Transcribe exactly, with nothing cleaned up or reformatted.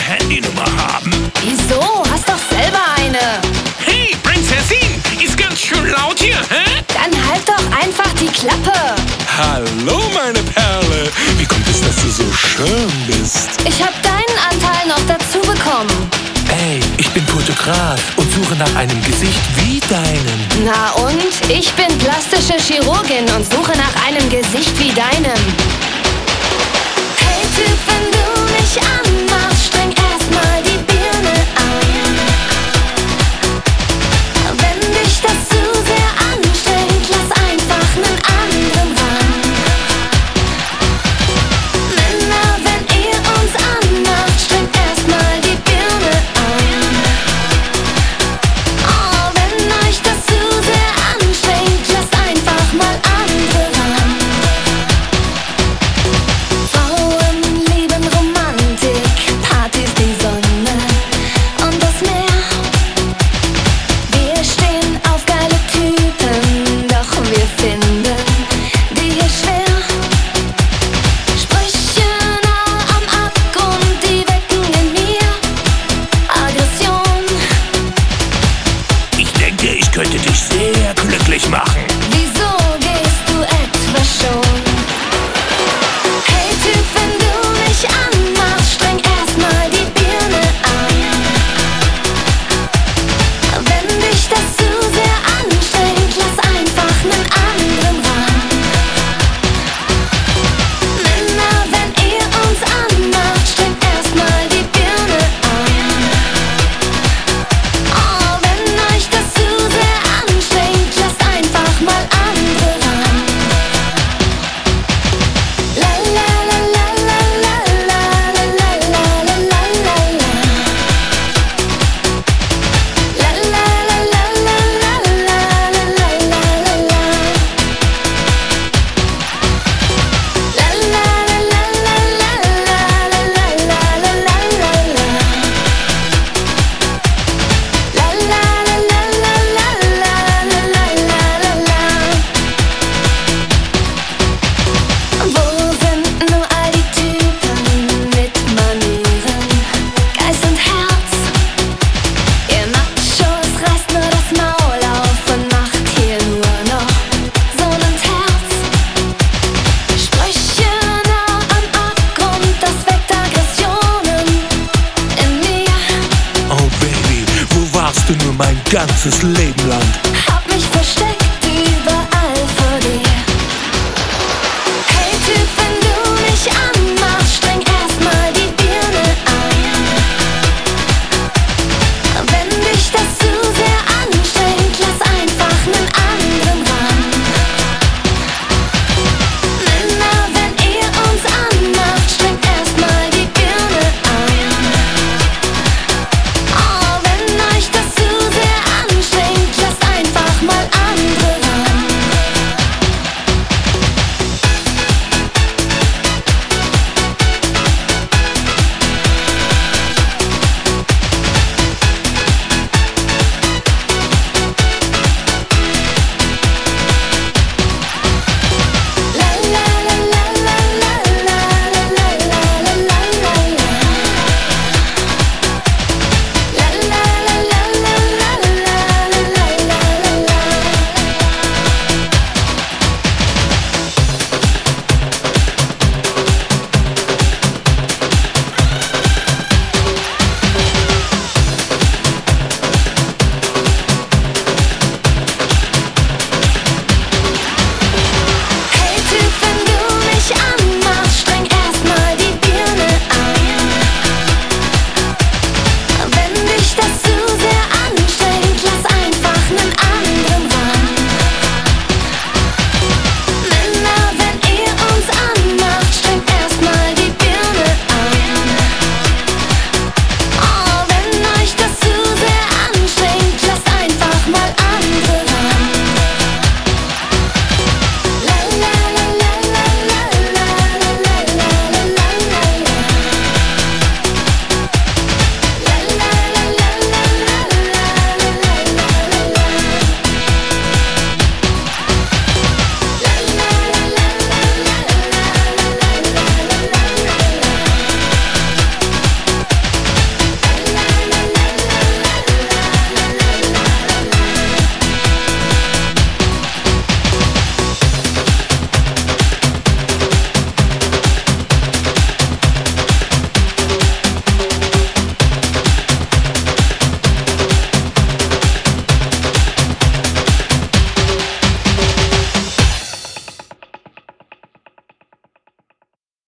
Handynummer haben? Wieso? Hast doch selber eine. Hey, Prinzessin, ist ganz schön laut hier, hä? Dann halt doch einfach die Klappe. Hallo, meine Perle. Wie kommt es, dass du so schön bist? Ich hab deinen Anteil noch dazu bekommen. Ey, ich bin Fotograf und suche nach einem Gesicht wie deinem. Na und? Ich bin plastische Chirurgin und suche nach einem Gesicht wie deinem. Hey Typ, wenn du mich anmachst, streng erstmal die Birne an. Wenn dich das zu sehr anstrengt, lass einfach nen anderen ran. Männer, wenn ihr uns anmacht, strengt erstmal die Birne an. Oh, wenn euch das zu sehr anstrengt, lasst einfach mal andere ran. Frauen lieben Romantik, Partys, die Sonne und das Meer. Wir stehen auf geile Typen, doch wir finden die hier schwer. Sprüche nah am Abgrund, die wecken in mir Aggression. Ich denke, ich könnte dich sehr glücklich machen. Wieso gehst du etwa schon? Hey Typ, wenn du mich anmachst, streng erstmal die Birne an. Wenn dich das zu sehr anstrengt, lass einfach nen anderen ran. Männer, wenn ihr uns anmacht, strengt erstmal die Birne an. Oh, wenn euch das zu sehr anstrengt, lasst einfach mal andere ran. La la la la la la la la la la la la la. La la la la la la la la la la la la. La la la la la la la la la la la la la. La la la la la la la la la la la. Wo sind nur all die Typen mit Manieren, Geist und Herz? Ihr Machos reißt nur das Maul auf und macht hier nur noch Sohn und Herz. Sprüche nah am Abgrund, das weckt Aggressionen in mir. Oh Baby, wo warst du nur mein ganzes Leben lang?